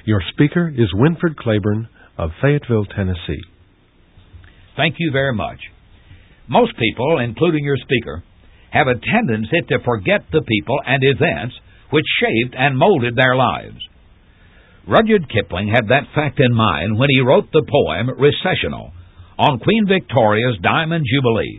Your speaker is Winford Claiborne of Fayetteville, Tennessee. Thank you very much. Most people, including your speaker, have a tendency to forget the people and events which shaped and molded their lives. Rudyard Kipling had that fact in mind when he wrote the poem Recessional on Queen Victoria's Diamond Jubilee.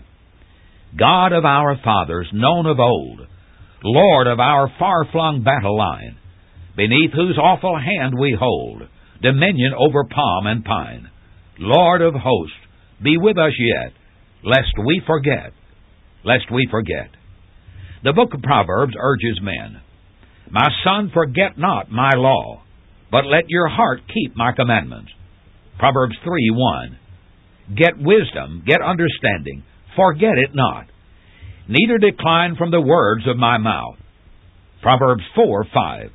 God of our fathers, known of old, Lord of our far-flung battle line, beneath whose awful hand we hold dominion over palm and pine. Lord of hosts, be with us yet, lest we forget, lest we forget. The book of Proverbs urges men, My son, forget not my law, but let your heart keep my commandments. Proverbs 3:1. Get wisdom, get understanding, forget it not, neither decline from the words of my mouth. Proverbs 4:5.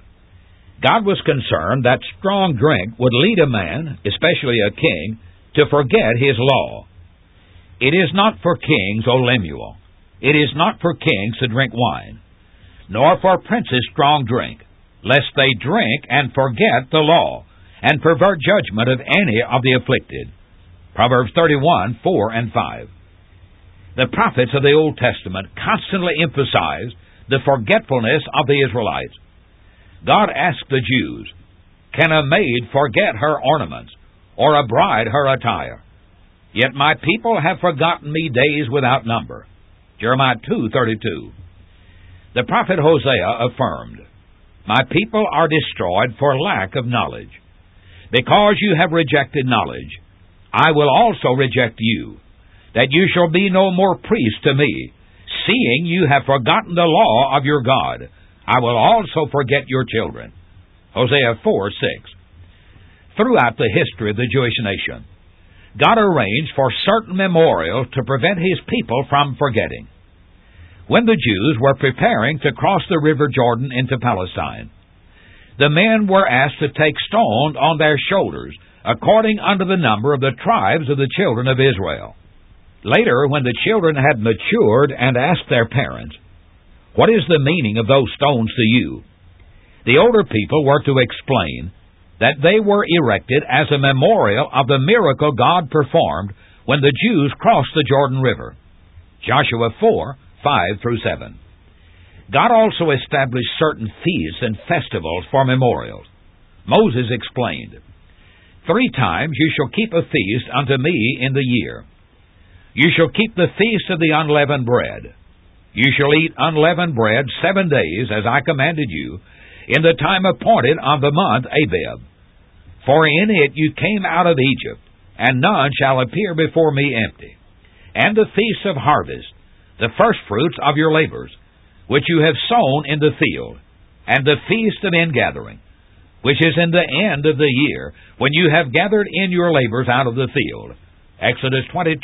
God was concerned that strong drink would lead a man, especially a king, to forget his law. It is not for kings, O Lemuel. It is not for kings to drink wine, nor for princes strong drink, lest they drink and forget the law, and pervert judgment of any of the afflicted. Proverbs 31:4 and 5. The prophets of the Old Testament constantly emphasized the forgetfulness of the Israelites. God asked the Jews, Can a maid forget her ornaments, or a bride her attire? Yet my people have forgotten me days without number. Jeremiah 2:32. The prophet Hosea affirmed, My people are destroyed for lack of knowledge. Because you have rejected knowledge, I will also reject you, that you shall be no more priest to me. Seeing you have forgotten the law of your God, I will also forget your children. Hosea 4:6. Throughout the history of the Jewish nation, God arranged for certain memorials to prevent His people from forgetting. When the Jews were preparing to cross the river Jordan into Palestine, the men were asked to take stones on their shoulders, according unto the number of the tribes of the children of Israel. Later, when the children had matured and asked their parents, What is the meaning of those stones to you? The older people were to explain that they were erected as a memorial of the miracle God performed when the Jews crossed the Jordan River. Joshua 4:5-7. God also established certain feasts and festivals for memorials. Moses explained, 3 times you shall keep a feast unto me in the year. You shall keep the feast of the unleavened bread. You shall eat unleavened bread 7 days, as I commanded you, in the time appointed of the month Abib. For in it you came out of Egypt, and none shall appear before me empty. And the feast of harvest, the firstfruits of your labors, which you have sown in the field, and the feast of ingathering, which is in the end of the year, when you have gathered in your labors out of the field. Exodus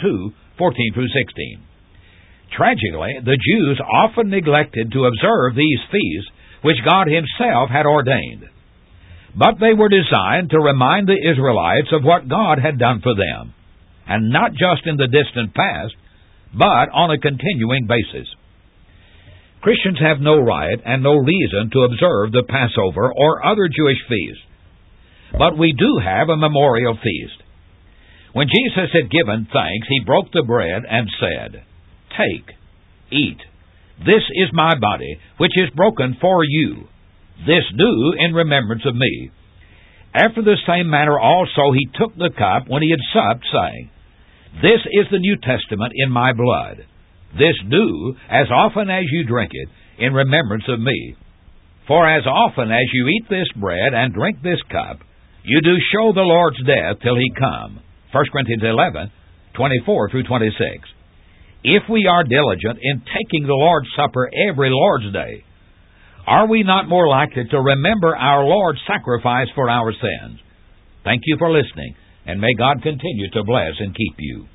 22:14-16. Tragically, the Jews often neglected to observe these feasts which God Himself had ordained. But they were designed to remind the Israelites of what God had done for them, and not just in the distant past, but on a continuing basis. Christians have no right and no reason to observe the Passover or other Jewish feasts, but we do have a memorial feast. When Jesus had given thanks, He broke the bread and said, Take, eat. This is my body, which is broken for you. This do in remembrance of me. After the same manner also He took the cup when He had supped, saying, This is the New Testament in my blood. This do, as often as you drink it, in remembrance of me. For as often as you eat this bread and drink this cup, you do show the Lord's death till He come. 1 Corinthians 11:24-26. If we are diligent in taking the Lord's Supper every Lord's Day, are we not more likely to remember our Lord's sacrifice for our sins? Thank you for listening, and may God continue to bless and keep you.